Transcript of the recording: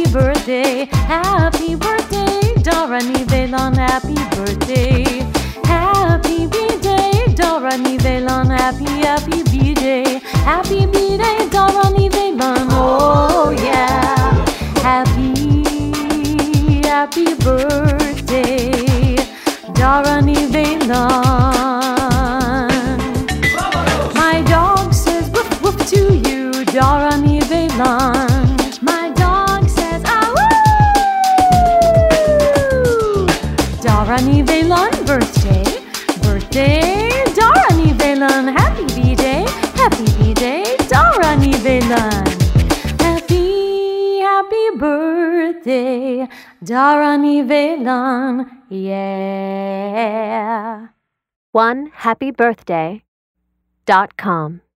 birthday, Dara ni Velan, happy birthday. Happy B-Day, Dara ni Velan, happy B-Day. Happy B-Day, Dara ni Velan, oh yeah. Happy birthday, Dara ni Velan. My dog says woof woof to you, Dara ni Velan. My dog says ah woo. Dara ni Velan, birthday, Dara ni Velan, happy B-Day, Dara ni Velan. Happy birthday, Dara ni Velan, yeah. OneHappyBirthday.com